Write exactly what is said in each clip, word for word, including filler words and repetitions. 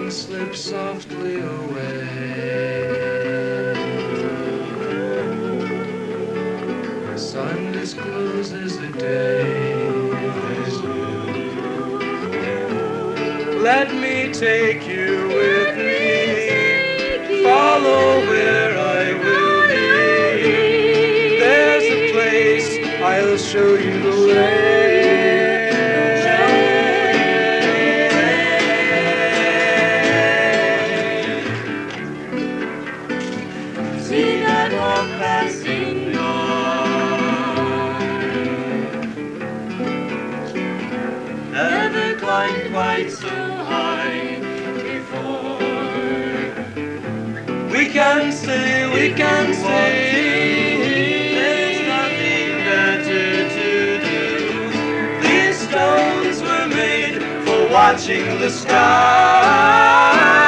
wind slips softly away. The sun discloses the day. Let me take you with me, follow where I will be. There's a place, I'll show you the way. See that hawk passing by, never climbed quite so high before. We can say, we can say, there's nothing better to do. these stones were made for watching the sky.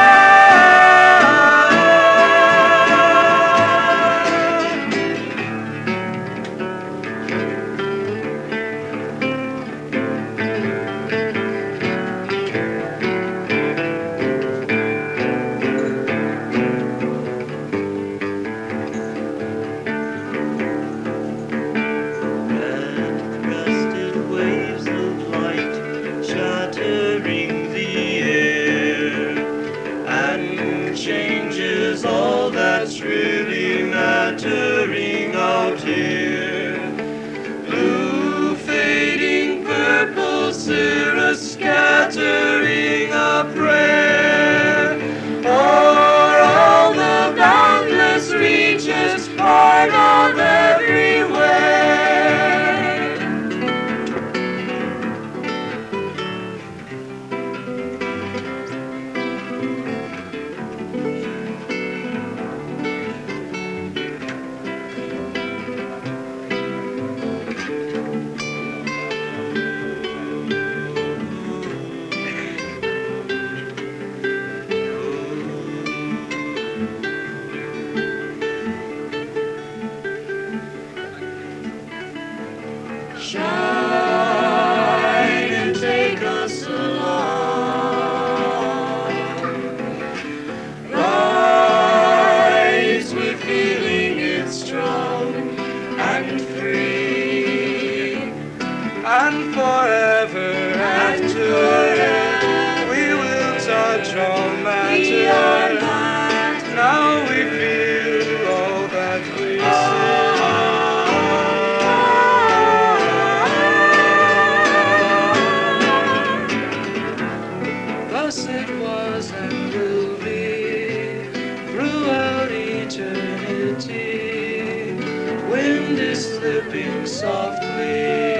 Shattering the air, and changes all that's really mattering out here. Blue fading, purple cirrus scattering a prayer, o'er all the boundless reaches, part of everywhere. Shine and take us along. Rise with feeling it's strong and free, And forever and after, forever we will touch all we are matter. matter. Now we feel all that we see. Thus it was and will be throughout eternity. Wind is slipping softly.